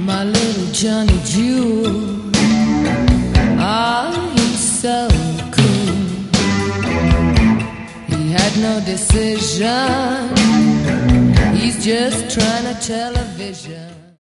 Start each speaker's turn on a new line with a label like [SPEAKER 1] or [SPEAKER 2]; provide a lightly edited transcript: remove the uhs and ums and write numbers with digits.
[SPEAKER 1] My little Johnny Jewel, ah, he's so cool. He had no decision, he's just trying to television.